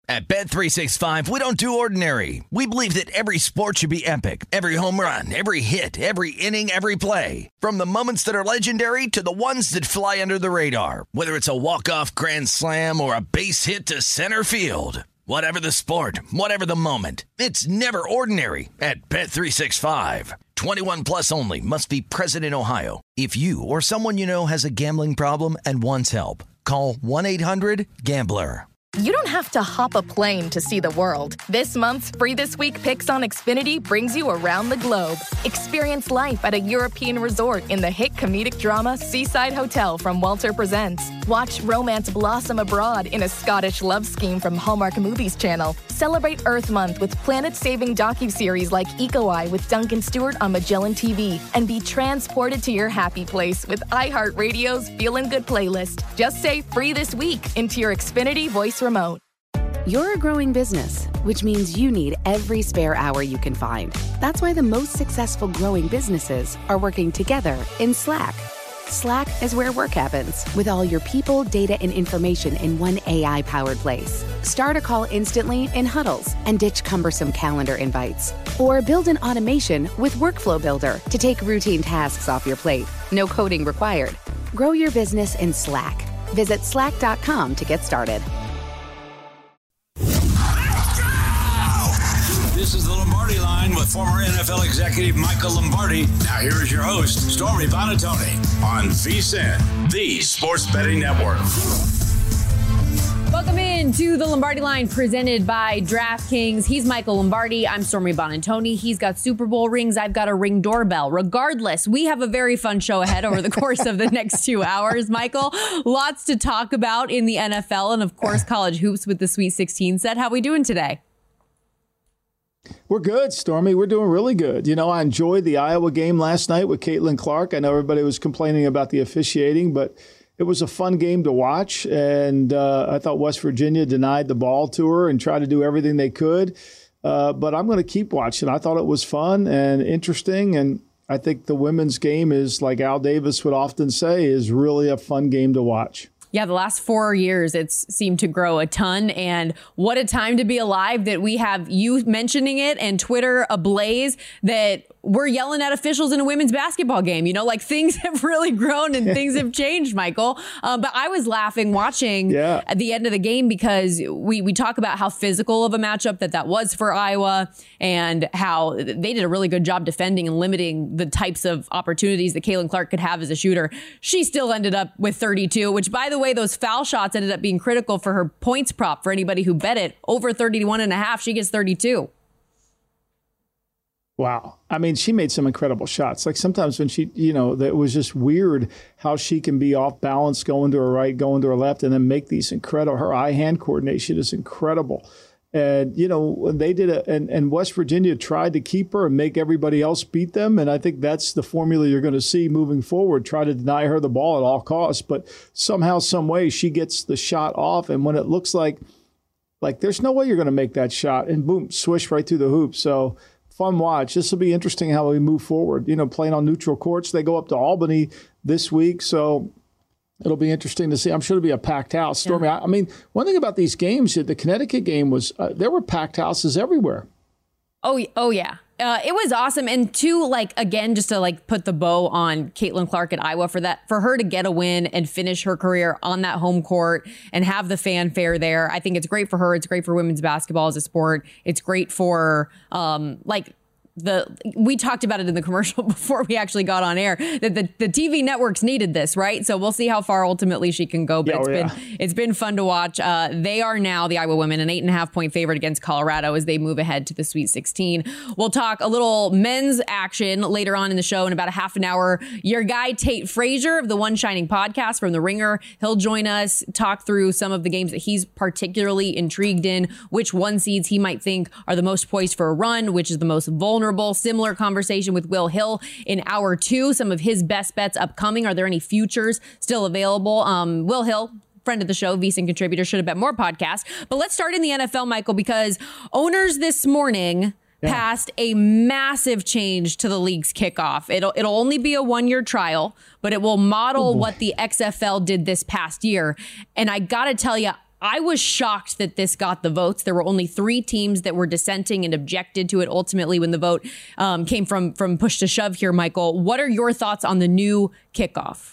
At Bet365, we don't do ordinary. We believe that every sport should be epic. Every home run, every hit, every inning, every play. From the moments that are legendary to the ones that fly under the radar. Whether it's a walk-off grand slam or a base hit to center field. Whatever the sport, whatever the moment. It's never ordinary at Bet365. 21 plus only. Must be present in Ohio. If you or someone you know has a gambling problem and wants help, call 1-800-GAMBLER. You don't have to hop a plane to see the world. This month's Free This Week Picks on Xfinity brings you around the globe. Experience life at a European resort in the hit comedic drama Seaside Hotel from Walter Presents. Watch romance blossom abroad in a Scottish love scheme from Hallmark Movies Channel. Celebrate Earth Month with planet-saving docuseries like Eco Eye with Duncan Stewart on Magellan TV. And be transported to your happy place with iHeartRadio's Feelin' Good playlist. Just say Free This Week into your Xfinity voice remote. You're a growing business, which means you need every spare hour you can find. That's why the most successful growing businesses are working together in Slack. Slack is where work happens, with all your people, data, and information in one AI-powered place. Start a call instantly in huddles and ditch cumbersome calendar invites. Or build an automation with Workflow Builder to take routine tasks off your plate. No coding required. Grow your business in Slack. Visit slack.com to get started. This is the Lombardi Line with former NFL executive Michael Lombardi. Now here is your host, Stormy Buonantony, on VSiN, the Sports Betting Network. Welcome in to the Lombardi Line presented by DraftKings. He's Michael Lombardi. I'm Stormy Buonantony. He's got Super Bowl rings. I've got a Ring doorbell. Regardless, we have a very fun show ahead over the course of the next 2 hours, Michael. Lots to talk about in the NFL and, of course, college hoops with the Sweet 16 set. How we doing today? We're good, Stormy. We're doing really good. You know, I enjoyed the Iowa game last night with Caitlin Clark. I know everybody was complaining about the officiating, but it was a fun game to watch. And I thought West Virginia denied the ball to her and tried to do everything they could. But I'm going to keep watching. I thought it was fun and interesting. And I think the women's game is, like Al Davis would often say, is really a fun game to watch. Yeah, the last 4 years, it's seemed to grow a ton. And what a time to be alive that we have you mentioning it and Twitter ablaze that we're yelling at officials in a women's basketball game. You know, like things have really grown and things have changed, Michael. But I was laughing watching at the end of the game because we talk about how physical of a matchup that was for Iowa and how they did a really good job defending and limiting the types of opportunities that Caitlin Clark could have as a shooter. She still ended up with 32, which, by the way, those foul shots ended up being critical for her points prop for anybody who bet it. Over 31.5, she gets 32. Wow. I mean, she made some incredible shots. Like sometimes when she, you know, it was just weird how she can be off balance, going to her right, going to her left, and then make these incredible, her eye-hand coordination is incredible. And, you know, when they did it, and West Virginia tried to keep her and make everybody else beat them. And I think that's the formula you're going to see moving forward. Try to deny her the ball at all costs. But somehow, some way, she gets the shot off. And when it looks like there's no way you're going to make that shot, and boom, swish right through the hoop. So fun watch. This will be interesting how we move forward. You know, playing on neutral courts. They go up to Albany this week. So it'll be interesting to see. I'm sure it'll be a packed house. Stormy, yeah. I mean, one thing about these games, the Connecticut game was there were packed houses everywhere. Oh yeah. It was awesome. And again, just to put the bow on Caitlin Clark at Iowa for her to get a win and finish her career on that home court and have the fanfare there. I think it's great for her. It's great for women's basketball as a sport. It's great for we talked about it in the commercial before we actually got on air that the TV networks needed this, right? So we'll see how far ultimately she can go. But it's been fun to watch. They are now, the Iowa women, an 8.5-point favorite against Colorado as they move ahead to the Sweet 16. We'll talk a little men's action later on in the show in about a half an hour. Your guy Tate Frazier of the One Shining podcast from The Ringer, he'll join us, talk through some of the games that he's particularly intrigued in, which one seeds he might think are the most poised for a run, which is the most vulnerable. Similar conversation with Will Hill in hour 2. Some of his best bets upcoming. Are there any futures still available? Will Hill, friend of the show, VSiN contributor, Should Have Bet More podcast. But let's start in the NFL, Michael, because owners this morning passed a massive change to the league's kickoff. It'll only be a 1-year trial, but it will model what the XFL did this past year. And I got to tell you, I was shocked that this got the votes. There were only 3 teams that were dissenting and objected to it ultimately when the vote came from push to shove here, Michael. What are your thoughts on the new kickoff?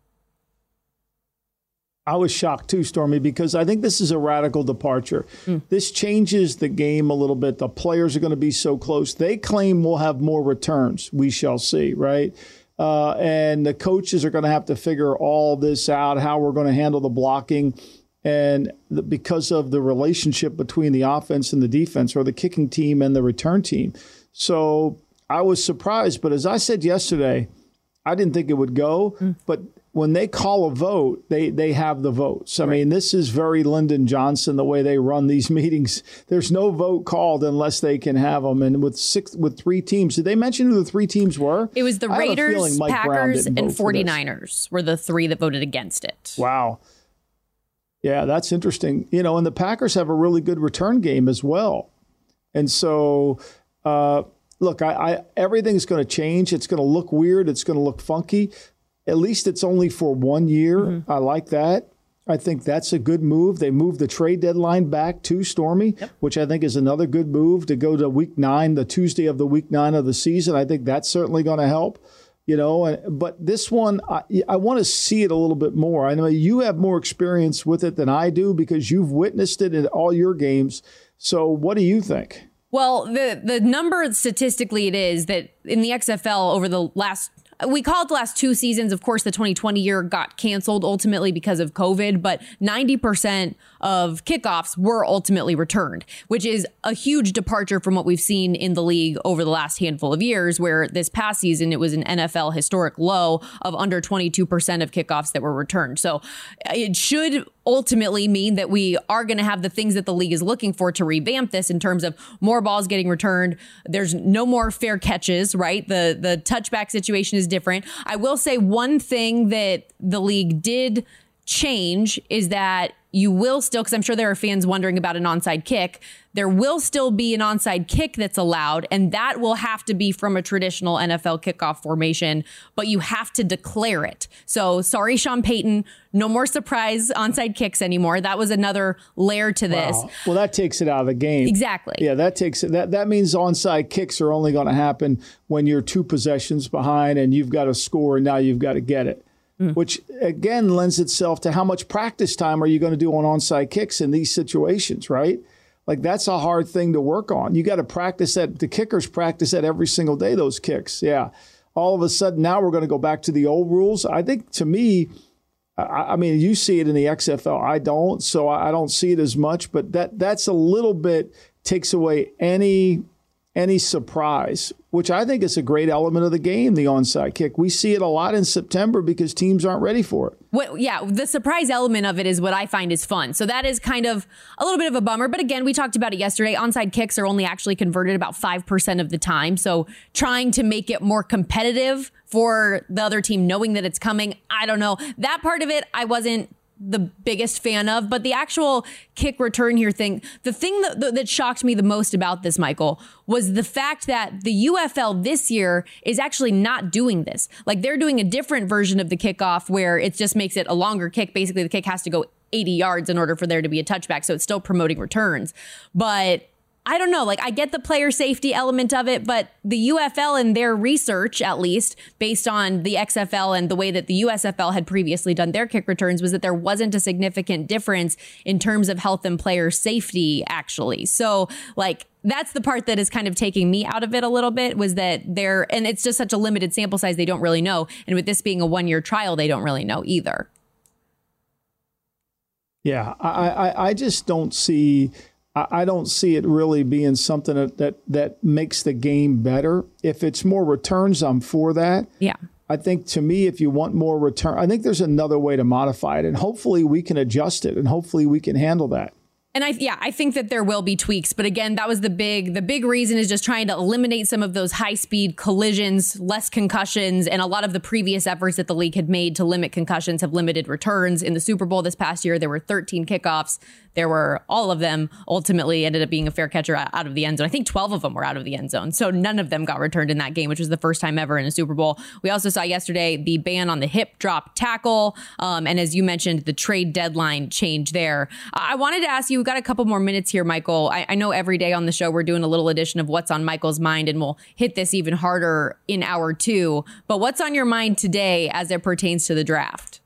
I was shocked too, Stormy, because I think this is a radical departure. This changes the game a little bit. The players are going to be so close. They claim we'll have more returns. We shall see, right? And the coaches are going to have to figure all this out, how we're going to handle the blocking. And because of the relationship between the offense and the defense, or the kicking team and the return team. So I was surprised. But as I said yesterday, I didn't think it would go. But when they call a vote, they have the votes. I mean, this is very Lyndon Johnson, the way they run these meetings. There's no vote called unless they can have them. And with 3 teams, did they mention who the 3 teams were? It was the Raiders, Packers, and 49ers were the 3 that voted against it. Wow. Yeah, that's interesting. You know, and the Packers have a really good return game as well. And so, look, everything's going to change. It's going to look weird. It's going to look funky. At least it's only for 1 year. I like that. I think that's a good move. They moved the trade deadline back to Stormy, which I think is another good move to go to week 9, the Tuesday of the week 9 of the season. I think that's certainly going to help, you know. But this one, I want to see it a little bit more. I know you have more experience with it than I do because you've witnessed it in all your games. So what do you think? Well, the number statistically it is that in the XFL over the last – we call it the last 2 seasons. Of course, the 2020 year got canceled ultimately because of COVID, but 90% of kickoffs were ultimately returned, which is a huge departure from what we've seen in the league over the last handful of years, where this past season, it was an NFL historic low of under 22% of kickoffs that were returned. So it should ultimately mean that we are going to have the things that the league is looking for to revamp this in terms of more balls getting returned. There's no more fair catches, right? The touchback situation is different. I will say one thing that the league did change is that you will still, because I'm sure there are fans wondering about an onside kick, there will still be an onside kick that's allowed, and that will have to be from a traditional NFL kickoff formation, but you have to declare it. So sorry, Sean Payton, no more surprise onside kicks anymore. That was another layer to this. Wow. Well, that takes it out of the game. Exactly. Yeah, that means onside kicks are only going to happen when you're 2 possessions behind and you've got to score and now you've got to get it. Which, again, lends itself to how much practice time are you going to do on onside kicks in these situations, right? Like, that's a hard thing to work on. You got to practice that. The kickers practice that every single day, those kicks. Yeah. All of a sudden, now we're going to go back to the old rules. I think, to me, I mean, you see it in the XFL. I don't, so I don't see it as much. But that's a little bit takes away any surprise, which I think is a great element of the game, the onside kick. We see it a lot in September because teams aren't ready for it. Well, yeah, the surprise element of it is what I find is fun. So that is kind of a little bit of a bummer. But again, we talked about it yesterday. Onside kicks are only actually converted about 5% of the time. So trying to make it more competitive for the other team, knowing that it's coming, I don't know. That part of it, I wasn't the biggest fan of, but the actual kick return here thing, the thing that shocked me the most about this, Michael, was the fact that the UFL this year is actually not doing this. Like, they're doing a different version of the kickoff where it just makes it a longer kick. Basically, the kick has to go 80 yards in order for there to be a touchback. So it's still promoting returns. But I don't know, like, I get the player safety element of it, but the UFL and their research, at least based on the XFL and the way that the USFL had previously done their kick returns, was that there wasn't a significant difference in terms of health and player safety, actually. So, like, that's the part that is kind of taking me out of it a little bit, was that and it's just such a limited sample size, they don't really know. And with this being a 1-year trial, they don't really know either. Yeah, I just don't see... I don't see it really being something that makes the game better. If it's more returns, I'm for that. Yeah. I think, to me, if you want more return, I think there's another way to modify it, and hopefully we can adjust it, and hopefully we can handle that. And I think that there will be tweaks. But again, that was the big reason is just trying to eliminate some of those high speed collisions, less concussions, and a lot of the previous efforts that the league had made to limit concussions have limited returns. In the Super Bowl this past year, there were 13 kickoffs. There were all of them ultimately ended up being a fair catcher out of the end zone. I think 12 of them were out of the end zone. So none of them got returned in that game, which was the first time ever in a Super Bowl. We also saw yesterday the ban on the hip drop tackle. And as you mentioned, the trade deadline change there. I wanted to ask you, we've got a couple more minutes here, Michael. I know every day on the show, we're doing a little edition of what's on Michael's mind, and we'll hit this even harder in hour 2. But what's on your mind today as it pertains to the draft?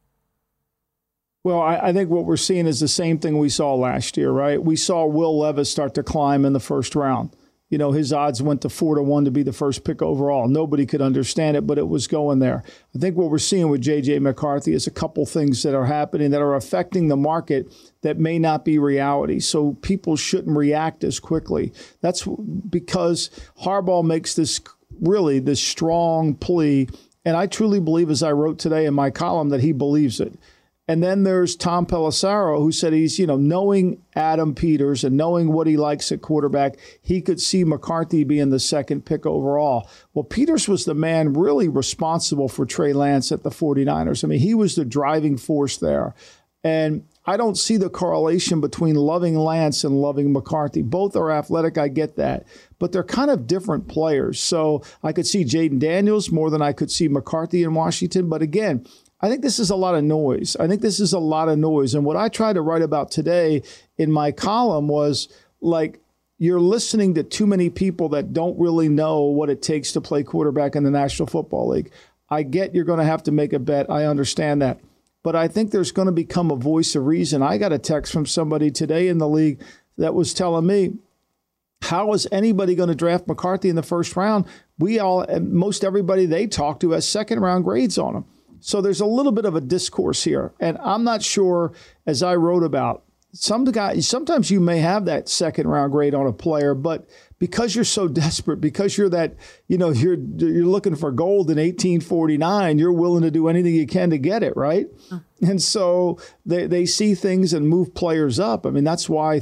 Well, I think what we're seeing is the same thing we saw last year, right? We saw Will Levis start to climb in the first round. You know, his odds went to 4-1 to be the first pick overall. Nobody could understand it, but it was going there. I think what we're seeing with J.J. McCarthy is a couple things that are happening that are affecting the market that may not be reality. So people shouldn't react as quickly. That's because Harbaugh makes this strong plea. And I truly believe, as I wrote today in my column, that he believes it. And then there's Tom Pelissero, who said he's, knowing Adam Peters and knowing what he likes at quarterback, he could see McCarthy being the second pick overall. Well, Peters was the man really responsible for Trey Lance at the 49ers. I mean, he was the driving force there. And I don't see the correlation between loving Lance and loving McCarthy. Both are athletic, I get that. But they're kind of different players. So I could see Jaden Daniels more than I could see McCarthy in Washington. But again, I think this is a lot of noise. And what I tried to write about today in my column was, like, you're listening to too many people that don't really know what it takes to play quarterback in the National Football League. I get you're going to have to make a bet. I understand that. But I think there's going to become a voice of reason. I got a text from somebody today in the league that was telling me, how is anybody going to draft McCarthy in the first round? Most everybody they talk to has second round grades on him. So there's a little bit of a discourse here. And I'm not sure, as I wrote about, sometimes you may have that second round grade on a player, but because you're so desperate, because you're that, you're looking for gold in 1849, you're willing to do anything you can to get it, right? And so they see things and move players up. I mean, that's why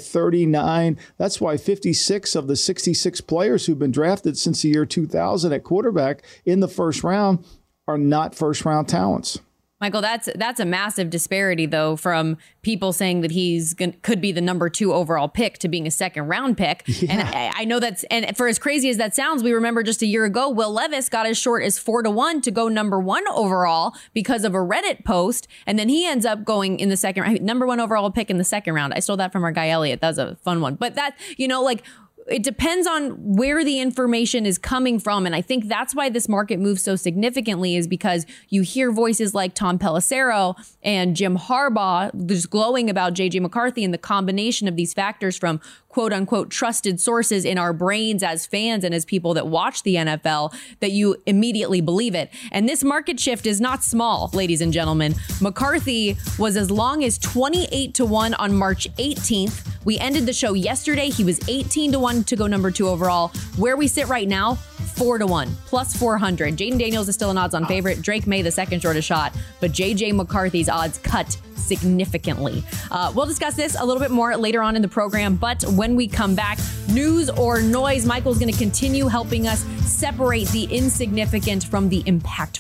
56 of the 66 players who've been drafted since the year 2000 at quarterback in the first round are not first-round talents. Michael, that's a massive disparity, though, from people saying that could be the number 2 overall pick to being a second-round pick. Yeah. And I know and for as crazy as that sounds, we remember just a year ago, Will Levis got as short as 4-1 to go number 1 overall because of a Reddit post, and then he ends up going in the second round, number 1 overall pick in the second round. I stole that from our guy Elliot. That was a fun one. But that, it depends on where the information is coming from. And I think that's why this market moves so significantly, is because you hear voices like Tom Pelissero and Jim Harbaugh just glowing about J.J. McCarthy, and the combination of these factors from quote unquote trusted sources in our brains as fans and as people that watch the NFL, that you immediately believe it. And this market shift is not small, ladies and gentlemen. McCarthy was as long as 28-1 on March 18th. We ended the show yesterday. He was 18-1 to go number 2 overall. Where we sit right now, 4-1, plus 400. Jaden Daniels is still an odds-on favorite. Drake May, the second shortest shot. But J.J. McCarthy's odds cut significantly. We'll discuss this a little bit more later on in the program. But when we come back, news or noise, Michael's going to continue helping us separate the insignificant from the impactful.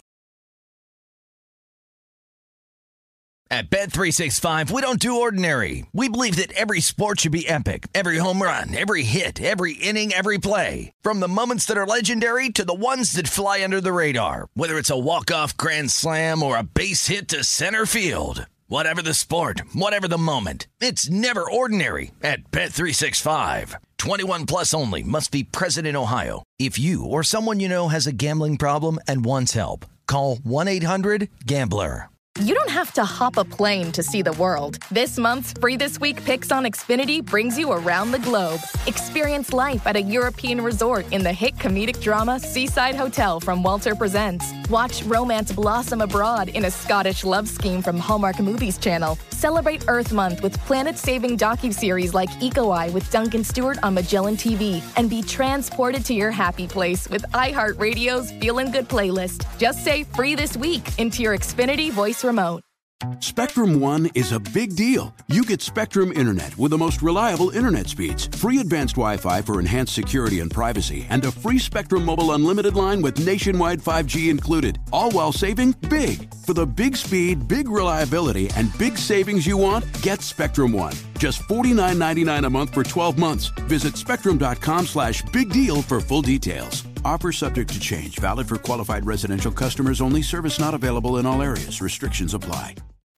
At Bet365, we don't do ordinary. We believe that every sport should be epic. Every home run, every hit, every inning, every play. From the moments that are legendary to the ones that fly under the radar. Whether it's a walk-off grand slam or a base hit to center field. Whatever the sport, whatever the moment. It's never ordinary at Bet365. 21 plus only. Must be present in Ohio. If you or someone you know has a gambling problem and wants help, call 1-800-GAMBLER. You don't have to hop a plane to see the world. This month's Free This Week Picks on Xfinity brings you around the globe. Experience life at a European resort in the hit comedic drama Seaside Hotel from Walter Presents. Watch romance blossom abroad in a Scottish love scheme from Hallmark Movies Channel. Celebrate Earth Month with planet-saving docuseries like Eco Eye with Duncan Stewart on Magellan TV. And be transported to your happy place with iHeartRadio's Feelin' Good playlist. Just say Free This Week into your Xfinity voice remote. Spectrum One is a big deal. You get Spectrum Internet with the most reliable internet speeds, free advanced Wi-Fi for enhanced security and privacy, and a free Spectrum Mobile Unlimited line with nationwide 5G included, all while saving big. For the big speed, big reliability, and big savings you want, get Spectrum One. Just $49.99 a month for 12 months. Visit spectrum.com/big deal for full details. Offer subject to change. Valid for qualified residential customers only. Service not available in all areas. Restrictions apply.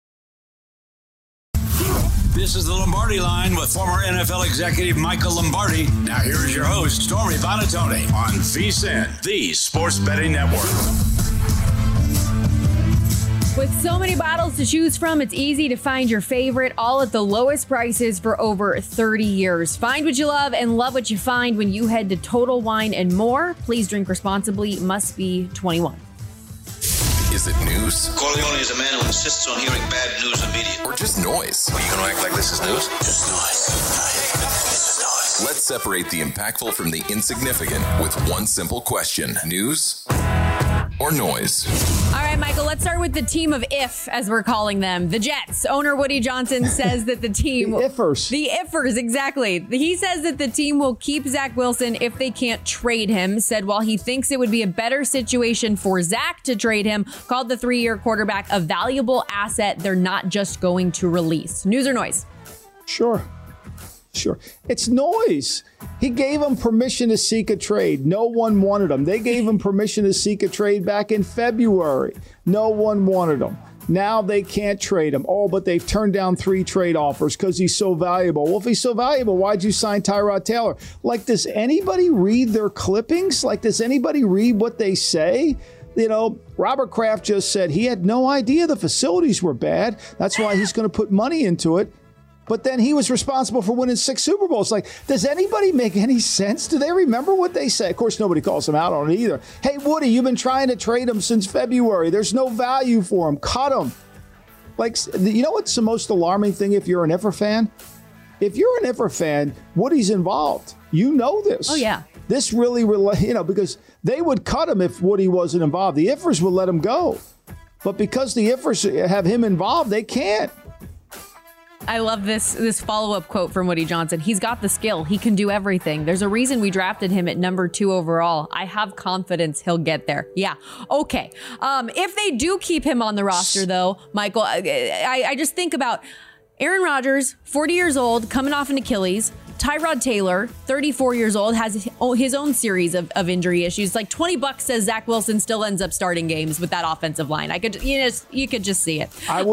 This is the Lombardi Line with former NFL executive Michael Lombardi. Now here is your host, Stormy Buonantony, on VSiN, the Sports Betting Network. With so many bottles to choose from, it's easy to find your favorite, all at the lowest prices for over 30 years. Find what you love and love what you find when you head to Total Wine & More. Please drink responsibly. Must be 21. Is it news? Corleone is a man who insists on hearing bad news immediately. Or just noise? Are you going to act like this is news? Just noise. This is noise. Let's separate the impactful from the insignificant with one simple question. News or noise? All right, Michael, let's start with the team of if, as we're calling them. The Jets. Owner Woody Johnson says that the team... The Iffers. The Iffers, exactly. He says that the team will keep Zach Wilson if they can't trade him. Said while he thinks it would be a better situation for Zach to trade him, called the 3-year quarterback a valuable asset they're not just going to release. News or noise? Sure. It's noise. He gave him permission to seek a trade. No one wanted him. They gave him permission to seek a trade back in February. No one wanted him. Now they can't trade him. Oh, but they've turned down 3 trade offers because he's so valuable. Well, if he's so valuable, why'd you sign Tyrod Taylor? Like, does anybody read their clippings? Like, does anybody read what they say? You know, Robert Kraft just said he had no idea the facilities were bad. That's why he's going to put money into it. But then he was responsible for winning 6 Super Bowls. Like, does anybody make any sense? Do they remember what they say? Of course, nobody calls him out on it either. Hey, Woody, you've been trying to trade him since February. There's no value for him. Cut him. Like, you know what's the most alarming thing if you're an Iffer fan? If you're an Iffer fan, Woody's involved. You know this. Oh, yeah. This really, because they would cut him if Woody wasn't involved. The Iffers would let him go. But because the Iffers have him involved, they can't. I love this follow-up quote from Woody Johnson. He's got the skill. He can do everything. There's a reason we drafted him at number 2 overall. I have confidence he'll get there. Yeah. Okay. If they do keep him on the roster, though, Michael, I just think about Aaron Rodgers, 40 years old, coming off an Achilles. Tyrod Taylor, 34 years old, has his own series of injury issues. Like $20 says Zach Wilson still ends up starting games with that offensive line. You could just see it.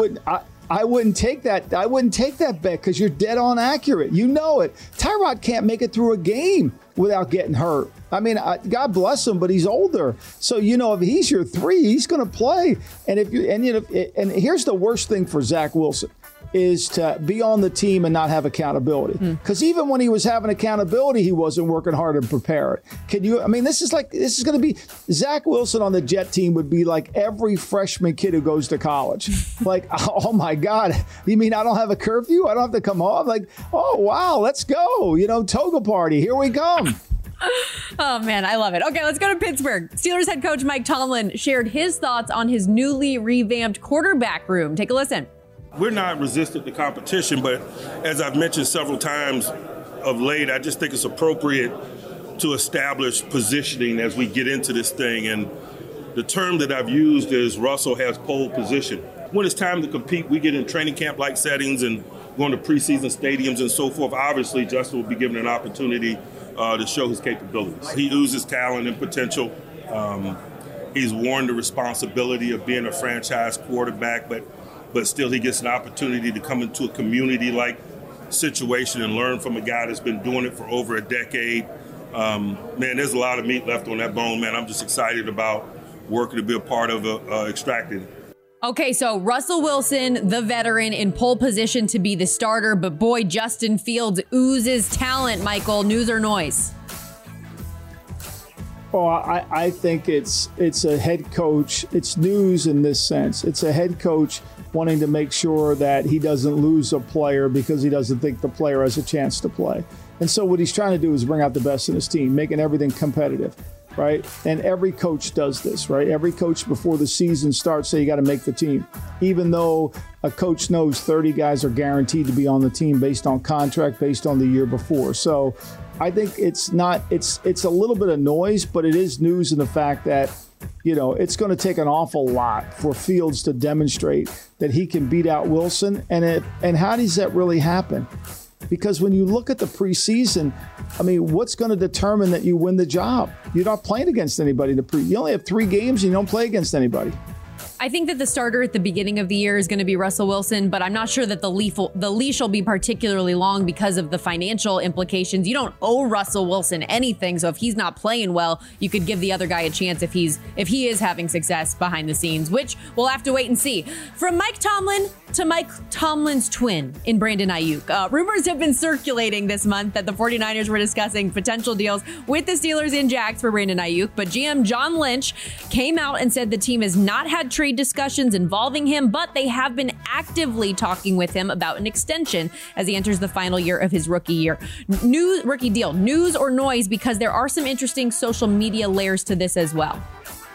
I wouldn't take that. I wouldn't take that bet because you're dead on accurate. You know it. Tyrod can't make it through a game without getting hurt. I mean, God bless him, but he's older. So, if he's your 3, he's going to play. And and here's the worst thing for Zach Wilson is to be on the team and not have accountability. Because even when he was having accountability, he wasn't working hard to prepare it. This is going to be, Zach Wilson on the Jet team would be like every freshman kid who goes to college. Like, oh my God, you mean I don't have a curfew? I don't have to come home? Like, oh wow, let's go. Toga party, here we come. Oh, man, I love it. Okay, let's go to Pittsburgh. Steelers head coach Mike Tomlin shared his thoughts on his newly revamped quarterback room. Take a listen. We're not resistant to competition, but as I've mentioned several times of late, I just think it's appropriate to establish positioning as we get into this thing. And the term that I've used is Russell has pole position. When it's time to compete, we get in training camp-like settings and going to preseason stadiums and so forth. Obviously, Justin will be given an opportunity to show his capabilities. He oozes talent and potential. He's worn the responsibility of being a franchise quarterback, but still he gets an opportunity to come into a community-like situation and learn from a guy that's been doing it for over a decade. Man, there's a lot of meat left on that bone, man. I'm just excited about working to be a part of extracting it. Okay, so Russell Wilson, the veteran, in pole position to be the starter, but boy, Justin Fields oozes talent, Michael. News or noise? Oh, I think it's a head coach. It's news in this sense. It's a head coach wanting to make sure that he doesn't lose a player because he doesn't think the player has a chance to play. And so what he's trying to do is bring out the best in his team, making everything competitive. right? And every coach does this, right? Every coach before the season starts say you got to make the team, even though a coach knows 30 guys are guaranteed to be on the team based on contract, based on the year before. So I think it's a little bit of noise, but it is news in the fact that, you know, it's going to take an awful lot for Fields to demonstrate that he can beat out Wilson. And how does that really happen? Because when you look at the preseason, I mean, what's going to determine that you win the job? You're not playing against anybody. You only have 3 games and you don't play against anybody. I think that the starter at the beginning of the year is going to be Russell Wilson, but I'm not sure that the leash will be particularly long because of the financial implications. You don't owe Russell Wilson anything, so if he's not playing well, you could give the other guy a chance if he is having success behind the scenes, which we'll have to wait and see. From Mike Tomlin to Mike Tomlin's twin in Brandon Ayuk. Rumors have been circulating this month that the 49ers were discussing potential deals with the Steelers in Jags for Brandon Ayuk, but GM John Lynch came out and said the team has not had trade discussions involving him, but they have been actively talking with him about an extension as he enters the final year of his rookie deal. News or noise, because there are some interesting social media layers to this as well.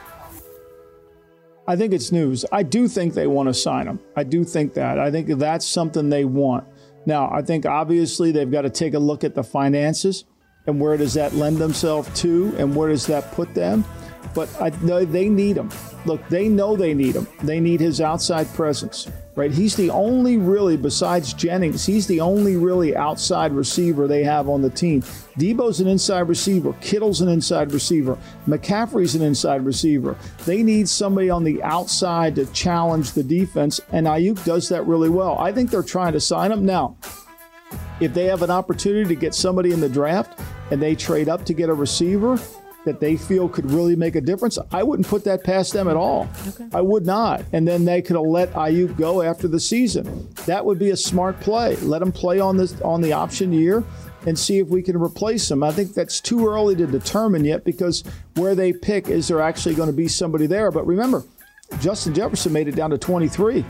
I think it's news. I do think they want to sign him. I do think that. I think that's something they want. Now, I think obviously they've got to take a look at the finances and where does that lend themselves to and where does that put them. But they need him. Look, they know they need him. They need his outside presence, right? He's the only really, besides Jennings, he's the only really outside receiver they have on the team. Debo's an inside receiver. Kittle's an inside receiver. McCaffrey's an inside receiver. They need somebody on the outside to challenge the defense, and Ayuk does that really well. I think they're trying to sign him. Now, if they have an opportunity to get somebody in the draft and they trade up to get a receiver that they feel could really make a difference, I wouldn't put that past them at all. Okay. I would not. And then they could have let Ayuk go after the season. That would be a smart play. Let him play on the option year and see if we can replace him. I think that's too early to determine yet because where they pick, is there actually going to be somebody there? But remember, Justin Jefferson made it down to 23.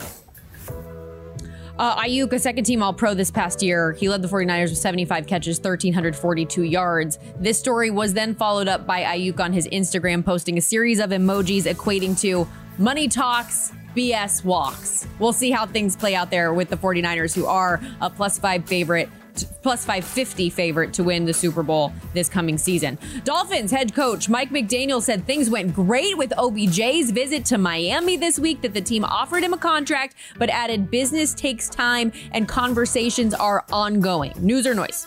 Ayuk, a second-team All-Pro this past year. He led the 49ers with 75 catches, 1,342 yards. This story was then followed up by Ayuk on his Instagram, posting a series of emojis equating to money talks, BS walks. We'll see how things play out there with the 49ers, who are a plus 550 favorite to win the Super Bowl this coming season. Dolphins head coach Mike McDaniel said things went great with OBJ's visit to Miami this week, that the team offered him a contract, but added business takes time and conversations are ongoing. News or noise?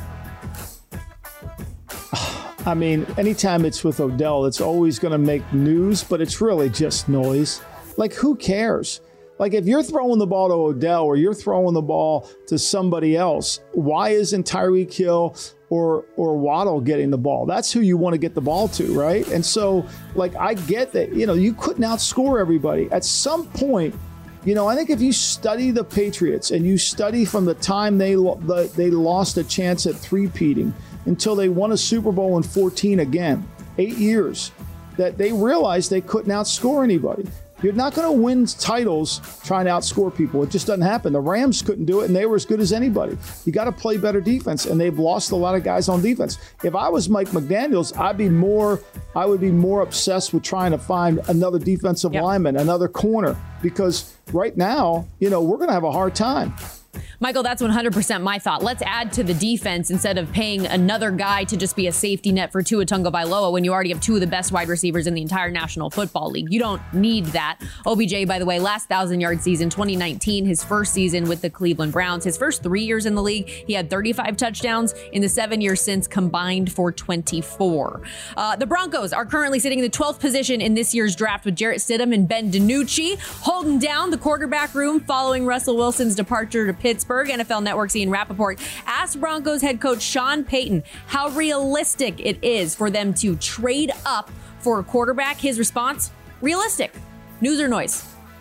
I mean, anytime it's with Odell, it's always going to make news, but it's really just noise. Like, who cares? Like, if you're throwing the ball to Odell or you're throwing the ball to somebody else, why isn't Tyreek Hill or Waddle getting the ball? That's who you want to get the ball to, right? And so, like, I get that, you know, you couldn't outscore everybody. At some point, you know, I think if you study the Patriots and you study from the time they lost a chance at three-peating until they won a Super Bowl in 14 again, 8 years, that they realized they couldn't outscore anybody. You're not going to win titles trying to outscore people. It just doesn't happen. The Rams couldn't do it, and they were as good as anybody. You got to play better defense, and they've lost a lot of guys on defense. If I was Mike McDaniels, I would be more obsessed with trying to find another defensive lineman, another corner, because right now, you know, we're going to have a hard time. Michael, that's 100% my thought. Let's add to the defense instead of paying another guy to just be a safety net for Tua Tagovailoa when you already have two of the best wide receivers in the entire National Football League. You don't need that. OBJ, by the way, last 1,000-yard season, 2019, his first season with the Cleveland Browns. His first 3 years in the league, he had 35 touchdowns. In the 7 years since, combined for 24. The Broncos are currently sitting in the 12th position in this year's draft with Jarrett Stidham and Ben DiNucci holding down the quarterback room following Russell Wilson's departure to Pittsburgh. NFL Network's Ian Rappaport asked Broncos head coach Sean Payton how realistic it is for them to trade up for a quarterback. His response, realistic. News or noise?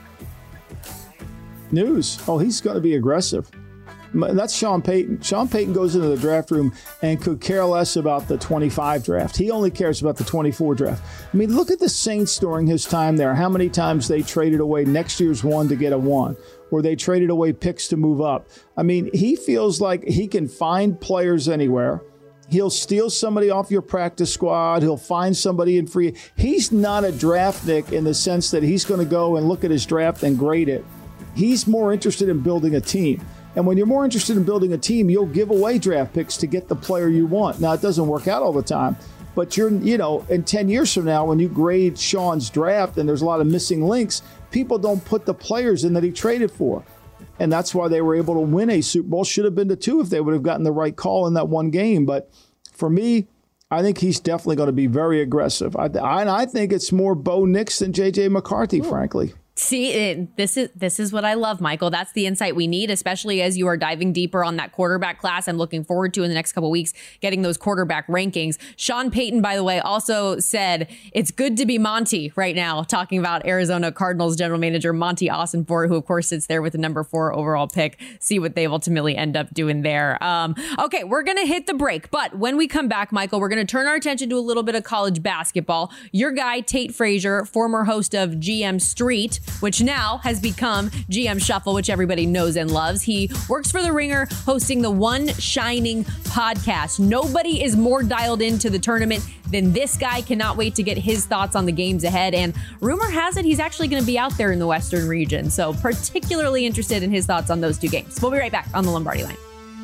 News. Oh, he's going to be aggressive. That's Sean Payton. Sean Payton goes into the draft room and could care less about the 25 draft. He only cares about the 24 draft. I mean, look at the Saints during his time there. How many times they traded away next year's one to get a one, or they traded away picks to move up. I mean, he feels like he can find players anywhere. He'll steal somebody off your practice squad. He'll find somebody in free. He's not a draftnik in the sense that he's going to go and look at his draft and grade it. He's more interested in building a team. And when you're more interested in building a team, you'll give away draft picks to get the player you want. Now, it doesn't work out all the time, but in 10 years from now, when you grade Sean's draft and there's a lot of missing links, people don't put the players in that he traded for. And that's why they were able to win a Super Bowl. Should have been the 2 if they would have gotten the right call in that one game. But for me, I think he's definitely going to be very aggressive. I think it's more Bo Nix than J.J. McCarthy, frankly. See, this is what I love, Michael. That's the insight we need, especially as you are diving deeper on that quarterback class. I'm looking forward to in the next couple of weeks getting those quarterback rankings. Sean Payton, by the way, also said it's good to be Monty right now, talking about Arizona Cardinals general manager Monty Ossenfort, who of course sits there with the number 4 overall pick. See what they ultimately end up doing there. Okay, we're going to hit the break. But when we come back, Michael, we're going to turn our attention to a little bit of college basketball. Your guy, Tate Frazier, former host of GM Street, which now has become GM Shuffle, which everybody knows and loves. He works for The Ringer, hosting the One Shining podcast. Nobody is more dialed into the tournament than this guy. Cannot wait to get his thoughts on the games ahead. And rumor has it he's actually going to be out there in the Western region. So particularly interested in his thoughts on those 2 games. We'll be right back on the Lombardi Line.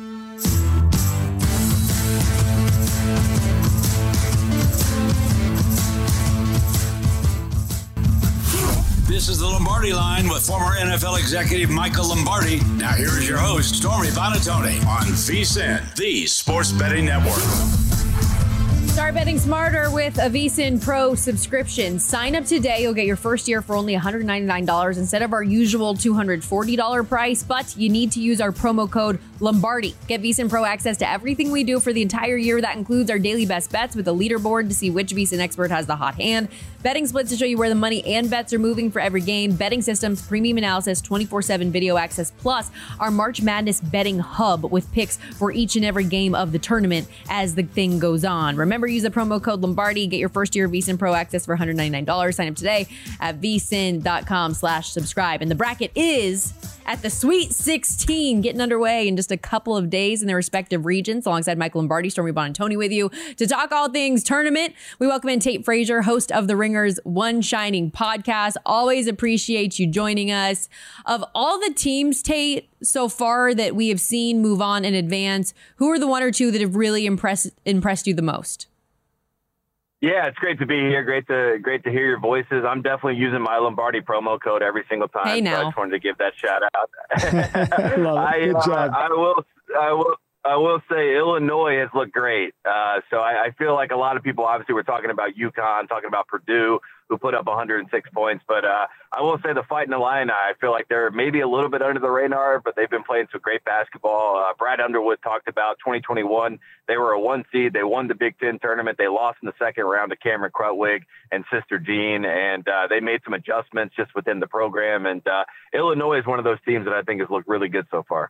This is the Lombardi Line with former NFL executive Michael Lombardi. Now here is your host, Stormy Buonantony, on VSiN, the Sports Betting Network. Start betting smarter with a VSiN Pro subscription. Sign up today. You'll get your first year for only $199 instead of our usual $240 price, but you need to use our promo code Lombardi. Get VSiN Pro access to everything we do for the entire year. That includes our daily best bets with a leaderboard to see which VSiN expert has the hot hand, betting splits to show you where the money and bets are moving for every game, betting systems, premium analysis, 24/7 video access, plus our March Madness betting hub with picks for each and every game of the tournament as the thing goes on. Remember, use the promo code Lombardi. Get your first year of VSiN Pro access for $199. Sign up today at vsin.com/subscribe. And the bracket is at the Sweet 16, getting underway in just a couple of days in their respective regions. Alongside Michael Lombardi, Stormy Buonantony with you to talk all things tournament. We welcome in Tate Frazier, host of The Ringer's One Shining podcast. Always appreciate you joining us. Of all the teams, Tate, so far that we have seen move on in advance, who are the 1 or 2 that have really impressed you the most? Yeah, it's great to be here. Great to hear your voices. I'm definitely using my Lombardi promo code every single time. Hey, now. So I just wanted to give that shout out. Good job. I will say Illinois has looked great. So I feel like a lot of people obviously were talking about UConn, talking about Purdue, who put up 106 points. But I will say the Fighting Illini, I feel like they're maybe a little bit under the radar, but they've been playing some great basketball. Brad Underwood talked about 2021. They were a 1 seed. They won the Big Ten tournament. They lost in the second round to Cameron Krutwig and Sister Jean, and they made some adjustments just within the program. And Illinois is one of those teams that I think has looked really good so far.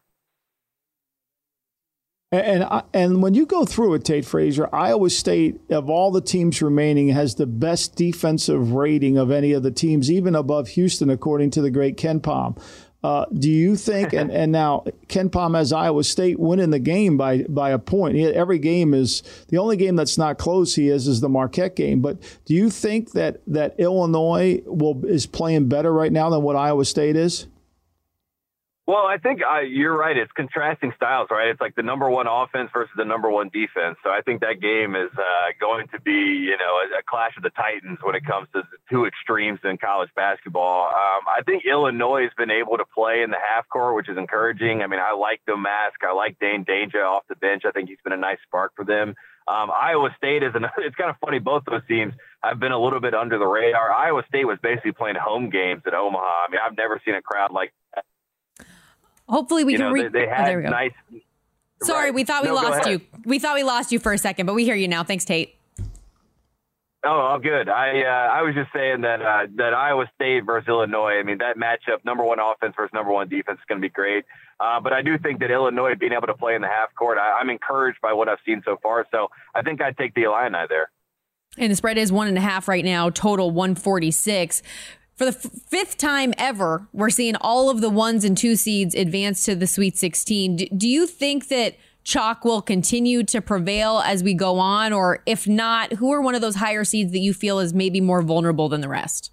And when you go through it, Tate Frazier, Iowa State, of all the teams remaining, has the best defensive rating of any of the teams, even above Houston, according to the great Ken Pom. Do you think, and now Ken Pom has Iowa State winning the game by a point. Every game is, the only game that's not close is the Marquette game. But do you think that Illinois is playing better right now than what Iowa State is? Well, I think you're right. It's contrasting styles, right? It's like the number 1 offense versus the number 1 defense. So I think that game is going to be, a clash of the Titans when it comes to the 2 extremes in college basketball. I think Illinois has been able to play in the half court, which is encouraging. I mean, I like Domask. I like Dane Danger off the bench. I think he's been a nice spark for them. Iowa State is it's kind of funny. Both those teams have been a little bit under the radar. Iowa State was basically playing home games at Omaha. I mean, I've never seen a crowd like that. Hopefully we can they had there we go. Nice. Sorry, right. we thought we lost you. We thought we lost you for a second, but we hear you now. Thanks, Tate. Oh, good. I was just saying that Iowa State versus Illinois, I mean, that matchup, number 1 offense versus number 1 defense, is going to be great. But I do think that Illinois being able to play in the half court, I'm encouraged by what I've seen so far. So I think I'd take the Illini there. And the spread is 1.5 right now, total 146. For the 5th time ever, we're seeing all of the 1s and 2 seeds advance to the Sweet 16. Do you think that chalk will continue to prevail as we go on? Or if not, who are one of those higher seeds that you feel is maybe more vulnerable than the rest?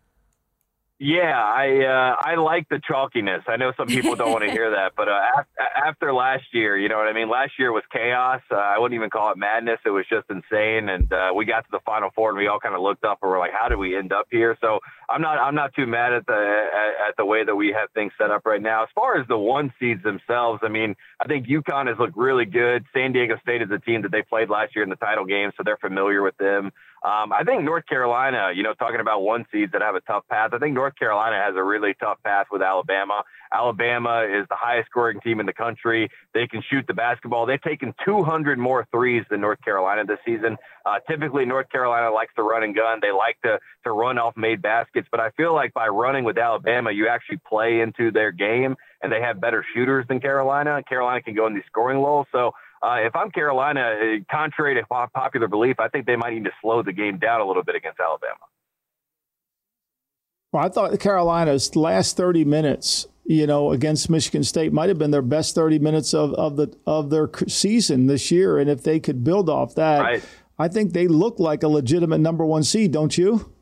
Yeah, I like the chalkiness. I know some people don't want to hear that, but after last year, you know what I mean? Last year was chaos. I wouldn't even call it madness. It was just insane. And we got to the Final Four, and we all kind of looked up and were like, how did we end up here? So I'm not too mad at the way that we have things set up right now. As far as the one seeds themselves, I mean, I think UConn has looked really good. San Diego State is a team that they played last year in the title game, so they're familiar with them. I think North Carolina, you know, talking about one seeds that have a tough path, I think North Carolina has a really tough path with Alabama. Alabama is the highest scoring team in the country. They can shoot the basketball. They've taken 200 more threes than North Carolina this season. Typically, North Carolina likes to run and gun. They like to run off made baskets. But I feel like by running with Alabama, you actually play into their game, and they have better shooters than Carolina. Carolina can go in these scoring lulls. So if I'm Carolina, contrary to popular belief, I think they might need to slow the game down a little bit against Alabama. Well, I thought Carolina's last 30 minutes, you know, against Michigan State might have been their best 30 minutes of their season this year. And if they could build off that, right, I think they look like a legitimate number one seed, don't you?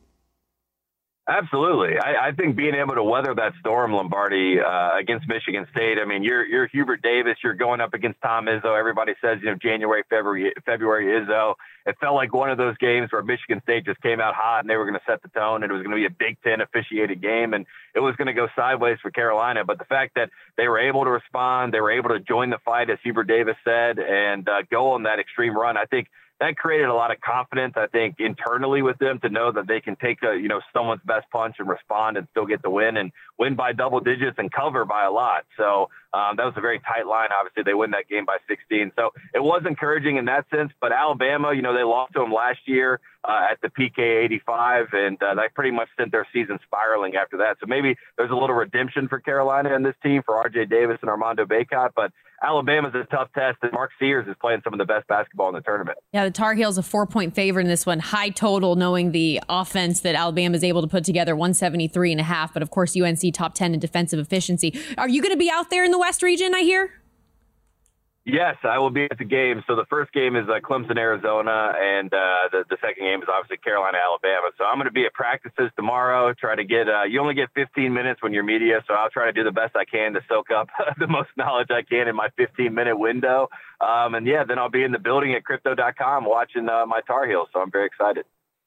Absolutely. I think being able to weather that storm, Lombardi, against Michigan State, I mean, you're Hubert Davis, you're going up against Tom Izzo. Everybody says, you know, January, February Izzo. It felt like one of those games where Michigan State just came out hot and they were going to set the tone, and it was going to be a Big Ten officiated game, and it was going to go sideways for Carolina. But the fact that they were able to respond, they were able to join the fight, as Hubert Davis said, and go on that extreme run, I think that created a lot of confidence, I think, internally with them to know that they can take someone's best punch and respond and still get the win, and win by double digits and cover by a lot. So that was a very tight line. Obviously, they win that game by 16. So it was encouraging in that sense. But Alabama, you know, they lost to them last year at the PK 85, and that pretty much sent their season spiraling after that. So maybe there's a little redemption for Carolina in this team for R.J. Davis and Armando Bacot, but Alabama's a tough test, and Mark Sears is playing some of the best basketball in the tournament. Yeah, the Tar Heels a 4-point favorite in this one. High total, knowing the offense that Alabama is able to put together, 173.5. But of course, UNC top 10 in defensive efficiency. Are you going to be out there in the West region, I hear? Yes, I will be at the game. So the first game is Clemson, Arizona, and the second game is obviously Carolina, Alabama. So I'm going to be at practices tomorrow, try to get you only get 15 minutes when you're media, so I'll try to do the best I can to soak up the most knowledge I can in my 15-minute window. And yeah, then I'll be in the building at Crypto.com watching my Tar Heels, so I'm very excited.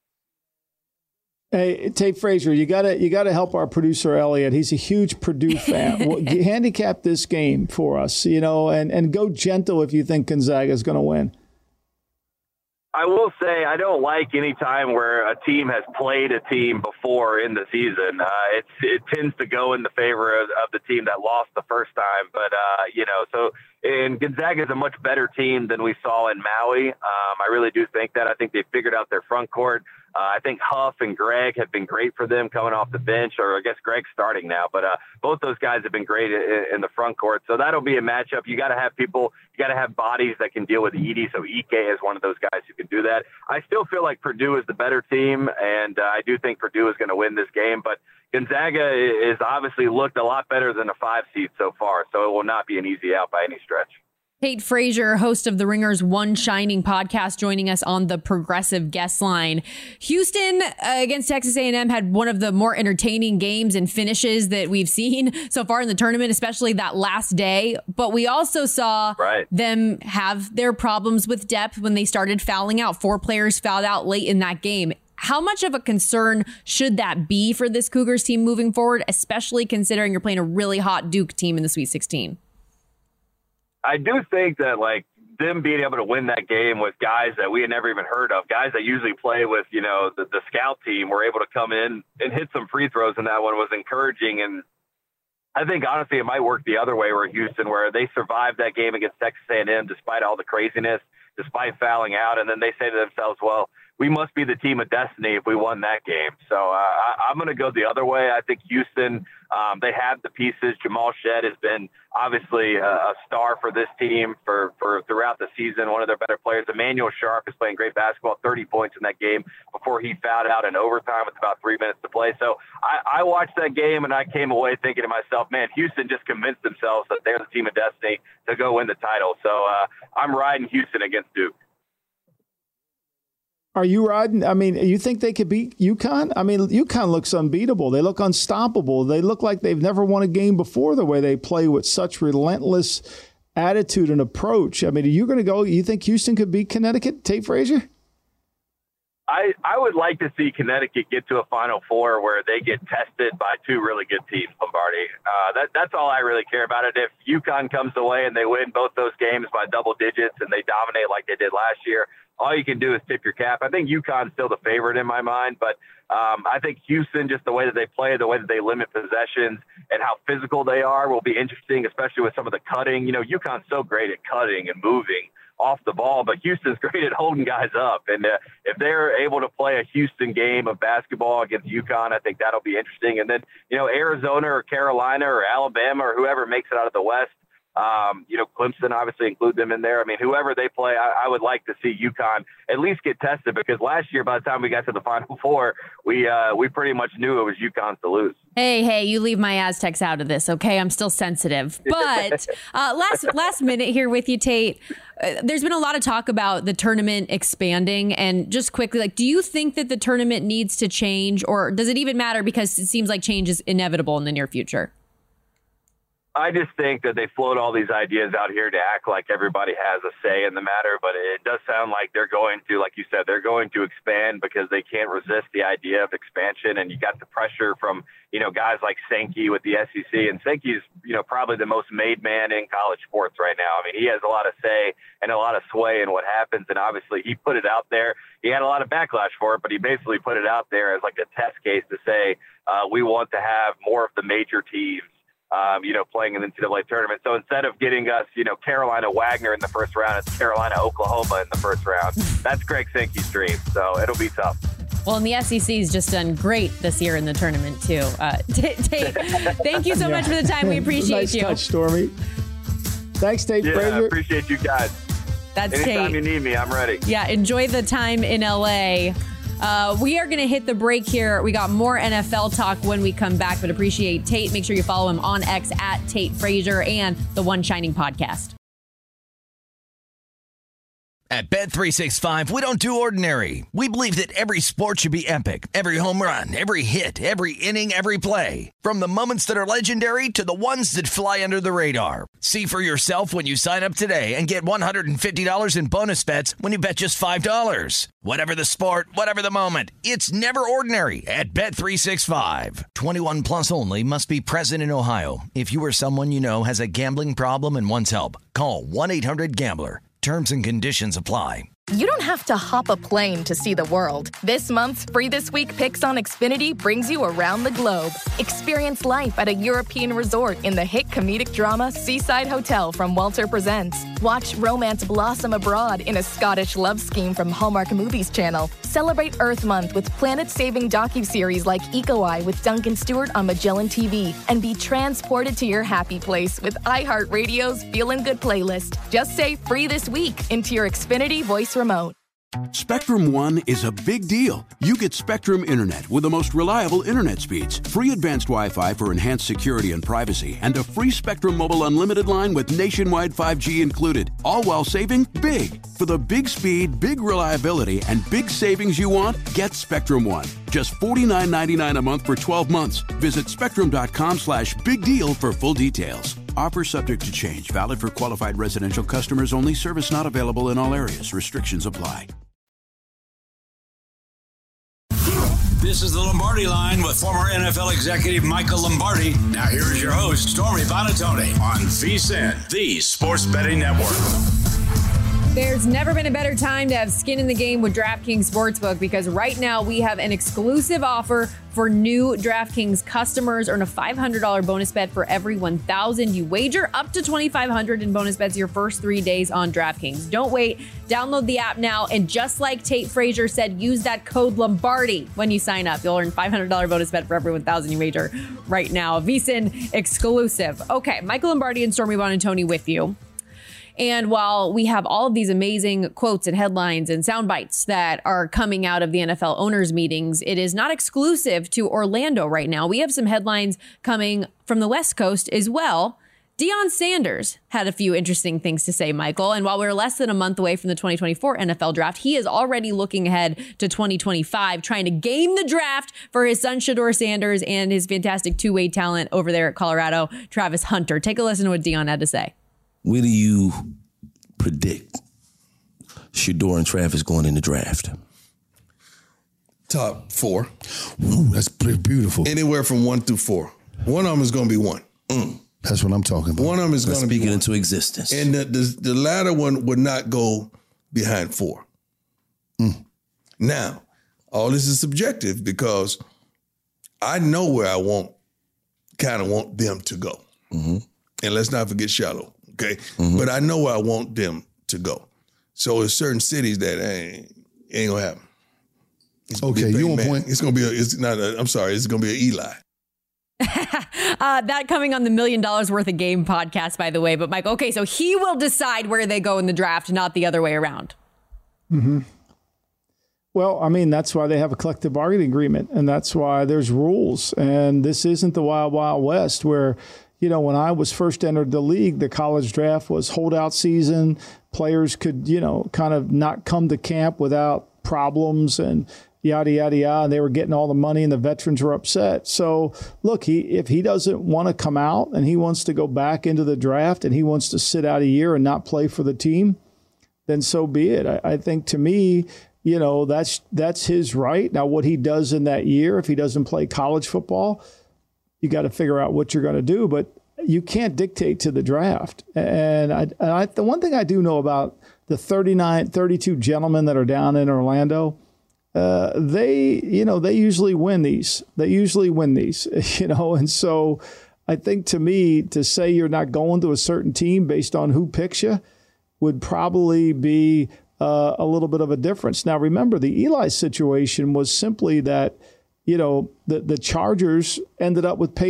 Hey, Tate Frazier, you gotta help our producer Elliot. He's a huge Purdue fan. Handicap this game for us, you know, and go gentle if you think Gonzaga is going to win. I will say I don't like any time where a team has played a team before in the season. It tends to go in the favor of the team that lost the first time. But, and Gonzaga is a much better team than we saw in Maui. I really do think that. I think they figured out their front court. I think Huff and Greg have been great for them coming off the bench, or I guess Greg's starting now, but both those guys have been great in the front court. So that'll be a matchup. You got to have people, you got to have bodies that can deal with Edey. So Ike is one of those guys who can do that. I still feel like Purdue is the better team, and I do think Purdue is going to win this game, but Gonzaga is obviously looked a lot better than a 5 seed so far. So it will not be an easy out by any stretch. Tate Frazier, host of the Ringer's One Shining podcast, joining us on the Progressive guest line. Houston against Texas A&M had one of the more entertaining games and finishes that we've seen so far in the tournament, especially that last day. But we also saw them have their problems with depth when they started fouling out. 4 players fouled out late in that game. How much of a concern should that be for this Cougars team moving forward, especially considering you're playing a really hot Duke team in the Sweet 16? I do think that, like, them being able to win that game with guys that we had never even heard of, guys that usually play with, you know, the scout team, were able to come in and hit some free throws, and that one was encouraging. And I think, honestly, it might work the other way where Houston, where they survived that game against Texas A&M despite all the craziness, despite fouling out, and then they say to themselves, well, we must be the team of destiny if we won that game. So I'm going to go the other way. I think Houston, they have the pieces. Jamal Shead has been obviously a star for this team for throughout the season, one of their better players. Emmanuel Sharp is playing great basketball, 30 points in that game before he fouled out in overtime with about 3 minutes to play. So I watched that game, and I came away thinking to myself, man, Houston just convinced themselves that they're the team of destiny to go win the title. So I'm riding Houston against Duke. Are you riding? I mean, you think they could beat UConn? I mean, UConn looks unbeatable. They look unstoppable. They look like they've never won a game before the way they play with such relentless attitude and approach. I mean, are you going to go? You think Houston could beat Connecticut, Tate Frazier? I would like to see Connecticut get to a Final Four where they get tested by two really good teams, Lombardi. That's all I really care about it. If UConn comes away and they win both those games by double digits and they dominate like they did last year, all you can do is tip your cap. I think UConn's still the favorite in my mind, but I think Houston, just the way that they play, the way that they limit possessions, and how physical they are will be interesting, especially with some of the cutting. You know, UConn's so great at cutting and moving off the ball, but Houston's great at holding guys up. And if they're able to play a Houston game of basketball against UConn, I think that'll be interesting. And then, you know, Arizona or Carolina or Alabama or whoever makes it out of the West, you know, Clemson, obviously include them in there. I mean, whoever they play, I would like to see UConn at least get tested, because last year, by the time we got to the Final Four, we pretty much knew it was UConn's to lose. Hey, you leave my Aztecs out of this, okay? I'm still sensitive. But last minute here with you, Tate. There's been a lot of talk about the tournament expanding, and just quickly, like, do you think that the tournament needs to change, or does it even matter because it seems like change is inevitable in the near future? I just think that they float all these ideas out here to act like everybody has a say in the matter, but it does sound like they're going to, like you said, they're going to expand because they can't resist the idea of expansion. And you got the pressure from, you know, guys like Sankey with the SEC, and Sankey's, you know, probably the most made man in college sports right now. I mean, he has a lot of say and a lot of sway in what happens, and obviously he put it out there. He had a lot of backlash for it, but he basically put it out there as like a test case to say, we want to have more of the major teams, you know, playing in the NCAA tournament. So instead of getting us, you know, Carolina Wagner in the first round, it's Carolina Oklahoma in the first round. That's Greg Sankey's dream, so it'll be tough. Well, and the SEC's just done great this year in the tournament, too. Tate, thank you so much for the time. We appreciate you. Nice touch, Stormy. Thanks, Tate Frazier. I appreciate you guys. That's Anytime Tate. you need me, I'm ready. Yeah, enjoy the time in L.A. We are going to hit the break here. We got more NFL talk when we come back, but appreciate Tate. Make sure you follow him on X at Tate Frazier and the One Shining Podcast. At Bet365, we don't do ordinary. We believe that every sport should be epic. Every home run, every hit, every inning, every play. From the moments that are legendary to the ones that fly under the radar. See for yourself when you sign up today and get $150 in bonus bets when you bet just $5. Whatever the sport, whatever the moment, it's never ordinary at Bet365. 21 plus only. Must be present in Ohio. If you or someone you know has a gambling problem and wants help, call 1-800-GAMBLER. Terms and conditions apply. You don't have to hop a plane to see the world. This month's Free This Week Picks on Xfinity brings you around the globe. Experience life at a European resort in the hit comedic drama Seaside Hotel from Walter Presents. Watch romance blossom abroad in a Scottish love scheme from Hallmark Movies Channel. Celebrate Earth Month with planet-saving docuseries like Eco Eye with Duncan Stewart on Magellan TV. And be transported to your happy place with iHeartRadio's Feelin' Good playlist. Just say Free This Week into your Xfinity voice remote. Spectrum One is a big deal. You get Spectrum Internet with the most reliable internet speeds, free advanced Wi-Fi for enhanced security and privacy, and a free Spectrum Mobile Unlimited line with nationwide 5G included, all while saving big. For the big speed, big reliability, and big savings you want, get Spectrum One. Just $49.99 a month for 12 months. Visit spectrum.com/big deal for full details. Offer subject to change. Valid for qualified residential customers only. Service not available in all areas. Restrictions apply. This is the Lombardi Line with former NFL executive Michael Lombardi. Now here is your host, Stormy Buonantony, on VSiN, the Sports Betting Network. There's never been a better time to have skin in the game with DraftKings Sportsbook because right now we have an exclusive offer for new DraftKings customers. Earn a $500 bonus bet for every $1,000 you wager, up to $2,500 in bonus bets your first 3 days on DraftKings. Don't wait. Download the app now. And just like Tate Frazier said, use that code Lombardi when you sign up. You'll earn $500 bonus bet for every $1,000 you wager right now. VSiN exclusive. Okay, Michael Lombardi and Stormy Buonantony with you. And while we have all of these amazing quotes and headlines and sound bites that are coming out of the NFL owners meetings, it is not exclusive to Orlando right now. We have some headlines coming from the West Coast as well. Deion Sanders had a few interesting things to say, Michael. And while we're less than a month away from the 2024 NFL draft, he is already looking ahead to 2025, trying to game the draft for his son, Shedeur Sanders, and his fantastic two-way talent over there at Colorado, Travis Hunter. Take a listen to what Deion had to say. Where do you predict Shedeur and Travis going in the draft? Top 4. Ooh, that's pretty beautiful. Anywhere from 1 through 4. One of them is going to be 1. That's what I'm talking about. One of them is going to be speaking 1. into existence. And the latter one would not go behind 4. Now, all this is subjective because I know where I want them to go. And let's not forget Shallow. Okay, but I know where I want them to go. So there's certain cities that ain't gonna happen. Okay, you on point. It's gonna be. It's gonna be an Eli. That coming on the $1 Million Worth of Game podcast, by the way. But Mike, okay, so he will decide where they go in the draft, not the other way around. Well, I mean, that's why they have a collective bargaining agreement, and that's why there's rules. And this isn't the Wild Wild West where, you know, when I was first entered the league, the college draft was holdout season. Players could, you know, kind of not come to camp without problems and yada, yada, yada. And they were getting all the money and the veterans were upset. So, look, if he doesn't want to come out and he wants to go back into the draft and he wants to sit out a year and not play for the team, then so be it. I think to me, you know, that's his right. Now, what he does in that year, if he doesn't play college football, you got to figure out what you're going to do, but you can't dictate to the draft. And the one thing I do know about the 32 gentlemen that are down in Orlando, they usually win these. And so I think to me, to say you're not going to a certain team based on who picks you would probably be a little bit of a difference. Now, remember, the Eli situation was simply that, you know, the Chargers ended up with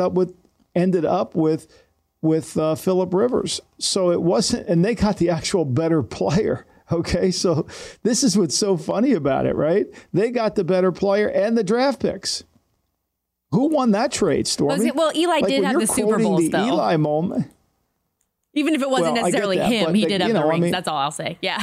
Phillip Rivers. So it wasn't, and they got the actual better player. Okay, so this is what's so funny about it, right? They got the better player and the draft picks. Who won that trade, Stormy? Well, Eli did have the Super Bowls, though. Eli moment. Even if it wasn't necessarily him, he did have the rings. That's all I'll say. Yeah.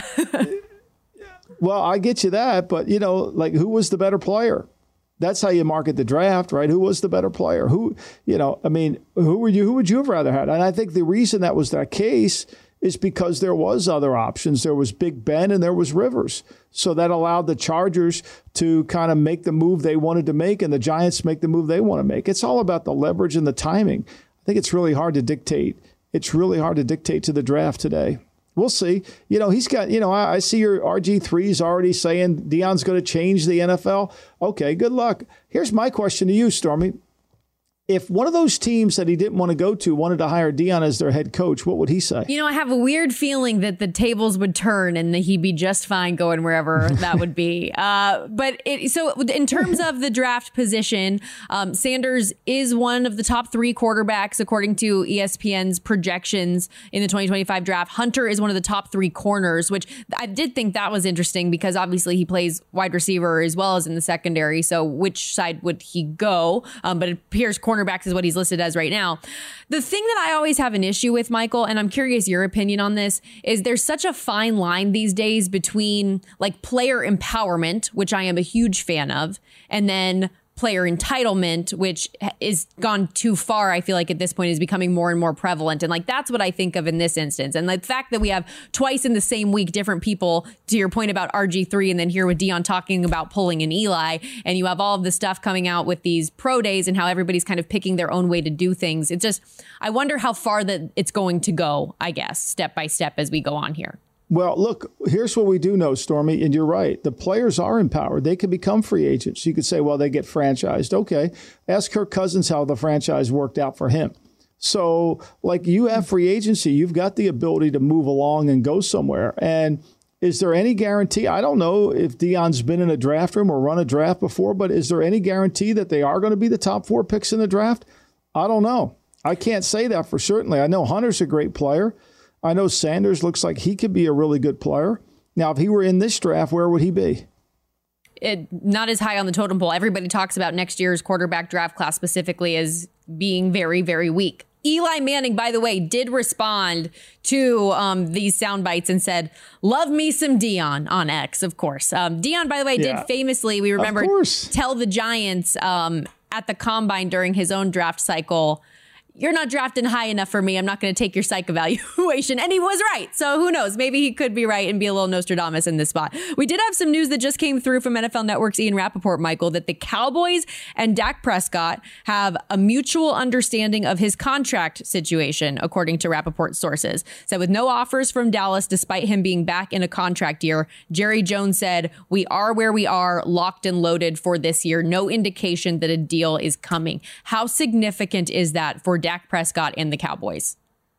Well, I get you that, but, you know, like, who was the better player? That's how you market the draft, right? Who was the better player? Who would you have rather had? And I think the reason that was that case is because there was other options. There was Big Ben and there was Rivers. So that allowed the Chargers to kind of make the move they wanted to make and the Giants make the move they want to make. It's all about the leverage and the timing. I think it's really hard to dictate. It's really hard to dictate to the draft today. We'll see. You know, he's got, you know, I see your RG3's already saying Deion's going to change the NFL. Okay, good luck. Here's my question to you, Stormy. If one of those teams that he didn't want to go to wanted to hire Deion as their head coach, what would he say? You know, I have a weird feeling that the tables would turn and that he'd be just fine going wherever that would be. So in terms of the draft position, Sanders is one of the top 3 quarterbacks, according to ESPN's projections in the 2025 draft. Hunter is one of the top 3 corners, which I did think that was interesting because obviously he plays wide receiver as well as in the secondary. So which side would he go? But it appears cornerbacks is what he's listed as right now. The thing that I always have an issue with, Michael, and I'm curious your opinion on this, is there's such a fine line these days between like player empowerment, which I am a huge fan of, and then player entitlement, which is gone too far. I feel like at this point is becoming more and more prevalent. And like, that's what I think of in this instance. And the fact that we have twice in the same week, different people, to your point about RG3, and then here with Deion talking about pulling an Eli, and you have all of the stuff coming out with these pro days and how everybody's kind of picking their own way to do things. It's just, I wonder how far that it's going to go, I guess, step by step as we go on here. Well, look, here's what we do know, Stormy, and you're right. The players are empowered. They could become free agents. You could say, well, they get franchised. Okay. Ask Kirk Cousins how the franchise worked out for him. So, like, you have free agency. You've got the ability to move along and go somewhere. And is there any guarantee? I don't know if Deion's been in a draft room or run a draft before, but is there any guarantee that they are going to be the top 4 picks in the draft? I don't know. I can't say that for certainly. I know Hunter's a great player. I know Sanders looks like he could be a really good player. Now, if he were in this draft, where would he be? Not as high on the totem pole. Everybody talks about next year's quarterback draft class specifically as being very, very weak. Eli Manning, by the way, did respond to these sound bites and said, love me some Deion on X, of course. Deion, by the way, did famously, we remember, tell the Giants at the Combine during his own draft cycle, you're not drafting high enough for me. I'm not going to take your psych evaluation. And he was right. So who knows? Maybe he could be right and be a little Nostradamus in this spot. We did have some news that just came through from NFL Network's Ian Rappaport, Michael, that the Cowboys and Dak Prescott have a mutual understanding of his contract situation, according to Rappaport's sources. So with no offers from Dallas, despite him being back in a contract year, Jerry Jones said, we are where we are, locked and loaded for this year. No indication that a deal is coming. How significant is that for Dak Prescott and the Cowboys?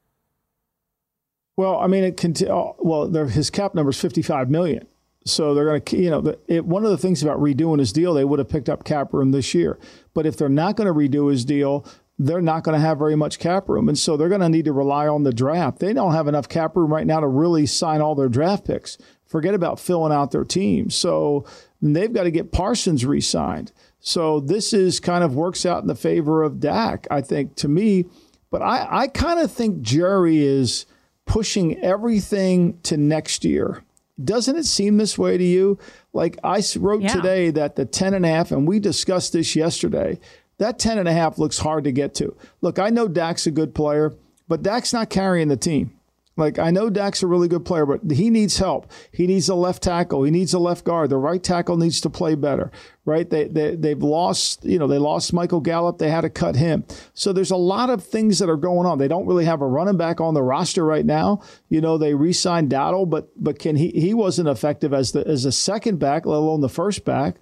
Well, I mean, his cap number is $55 million. So they're going to, one of the things about redoing his deal, they would have picked up cap room this year. But if they're not going to redo his deal, they're not going to have very much cap room. And so they're going to need to rely on the draft. They don't have enough cap room right now to really sign all their draft picks. Forget about filling out their team. So they've got to get Parsons re-signed. So this is kind of works out in the favor of Dak, I think, to me. But I kind of think Jerry is pushing everything to next year. Doesn't it seem this way to you? Like I wrote today that the 10.5, and we discussed this yesterday, that 10.5 looks hard to get to. Look, I know Dak's a good player, but Dak's not carrying the team. Like, I know Dak's a really good player, but he needs help. He needs a left tackle. He needs a left guard. The right tackle needs to play better, right? They've lost, they lost Michael Gallup. They had to cut him. So there's a lot of things that are going on. They don't really have a running back on the roster right now. They re-signed Dowdle, but he wasn't effective as a second back, let alone the first back.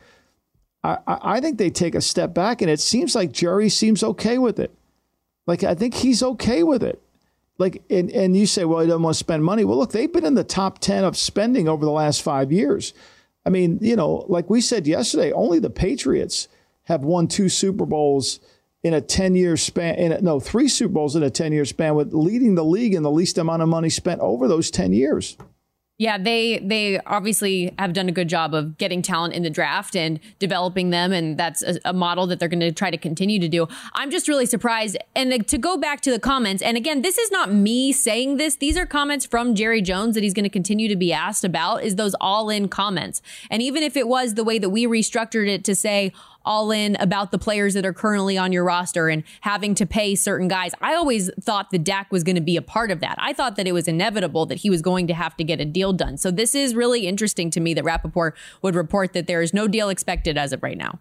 I think they take a step back, and it seems like Jerry seems okay with it. Like, I think he's okay with it. Like, and you say, well, he doesn't want to spend money. Well, look, they've been in the top 10 of spending over the last 5 years. I mean, like we said yesterday, only the Patriots have won 2 Super Bowls in a 10-year span. 3 Super Bowls in a 10-year span, with leading the league in the least amount of money spent over those 10 years. Yeah, they obviously have done a good job of getting talent in the draft and developing them. And that's a model that they're going to try to continue to do. I'm just really surprised. And to go back to the comments, and again, this is not me saying this. These are comments from Jerry Jones that he's going to continue to be asked about, is those all-in comments. And even if it was the way that we restructured it to say all in about the players that are currently on your roster and having to pay certain guys, I always thought that Dak was going to be a part of that. I thought that it was inevitable that he was going to have to get a deal done. So this is really interesting to me that Rappaport would report that there is no deal expected as of right now.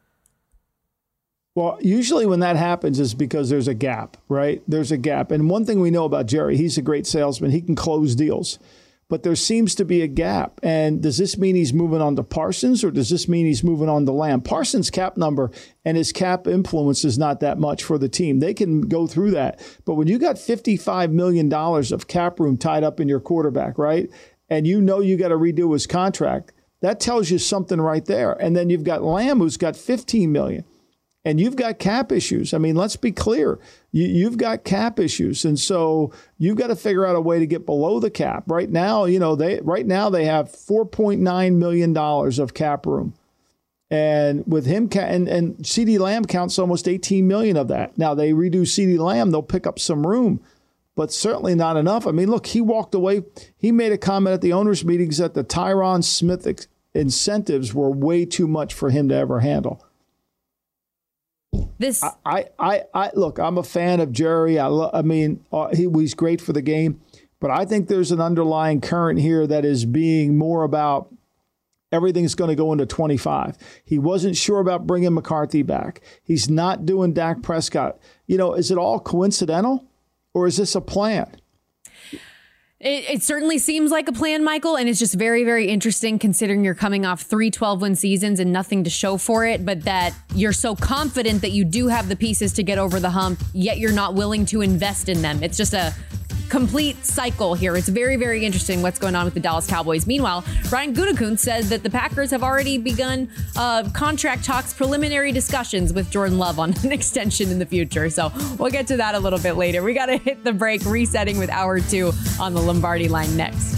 Well, usually when that happens is because there's a gap, right? There's a gap. And one thing we know about Jerry, he's a great salesman. He can close deals. But there seems to be a gap. And does this mean he's moving on to Parsons, or does this mean he's moving on to Lamb? Parsons' cap number and his cap influence is not that much for the team. They can go through that. But when you got $55 million of cap room tied up in your quarterback, right, and you got to redo his contract, that tells you something right there. And then you've got Lamb, who's got $15 million. And you've got cap issues. I mean, let's be clear. You've got cap issues. And so you've got to figure out a way to get below the cap. Right now, they have $4.9 million of cap room. And with him, and CeeDee Lamb counts almost $18 million of that. Now, they redo CeeDee Lamb, they'll pick up some room, but certainly not enough. I mean, look, he walked away. He made a comment at the owners' meetings that the Tyron Smith incentives were way too much for him to ever handle. Look, I'm a fan of Jerry. He's great for the game, but I think there's an underlying current here that is being more about everything's going to go into 25. He wasn't sure about bringing McCarthy back. He's not doing Dak Prescott. Is it all coincidental, or is this a plan? It certainly seems like a plan, Michael, and it's just very, very interesting considering you're coming off 3 12-win seasons and nothing to show for it, but that you're so confident that you do have the pieces to get over the hump, yet you're not willing to invest in them. It's just a complete cycle here. It's very, very interesting what's going on with the Dallas Cowboys. Meanwhile, Ryan Gutekunst said that the Packers have already begun contract talks, preliminary discussions with Jordan Love on an extension in the future. So we'll get to that a little bit later. We got to hit the break, resetting with Hour 2 on the Lombardi Line next.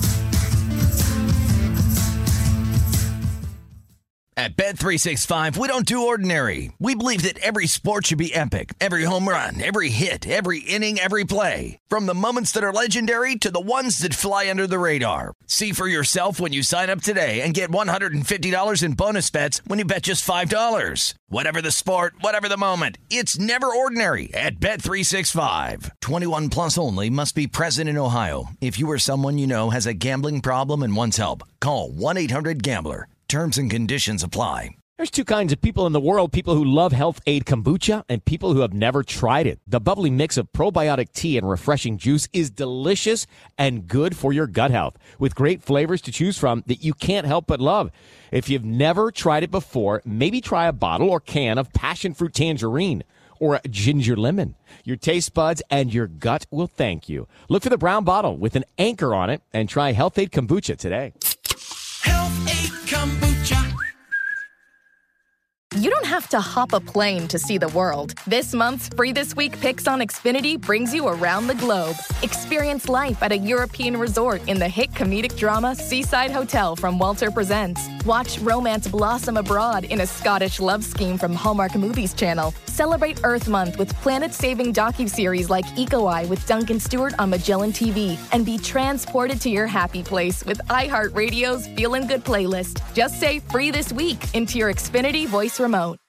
At Bet365, we don't do ordinary. We believe that every sport should be epic. Every home run, every hit, every inning, every play. From the moments that are legendary to the ones that fly under the radar. See for yourself when you sign up today and get $150 in bonus bets when you bet just $5. Whatever the sport, whatever the moment, it's never ordinary at Bet365. 21 plus only. Must be present in Ohio. If you or someone you know has a gambling problem and wants help, call 1-800-GAMBLER. Terms and conditions apply. There's two kinds of people in the world, people who love Health Aid Kombucha and people who have never tried it. The bubbly mix of probiotic tea and refreshing juice is delicious and good for your gut health, with great flavors to choose from that you can't help but love. If you've never tried it before, maybe try a bottle or can of passion fruit tangerine or a ginger lemon. Your taste buds and your gut will thank you. Look for the brown bottle with an anchor on it and try Health Aid Kombucha today. Health Aid Kombucha. You don't have to hop a plane to see the world. This month's Free This Week Picks on Xfinity brings you around the globe. Experience life at a European resort in the hit comedic drama Seaside Hotel from Walter Presents. Watch romance blossom abroad in a Scottish love scheme from Hallmark Movies Channel. Celebrate Earth Month with planet-saving docuseries like Eco Eye with Duncan Stewart on Magellan TV. And be transported to your happy place with iHeartRadio's Feelin' Good playlist. Just say Free This Week into your Xfinity voice remote.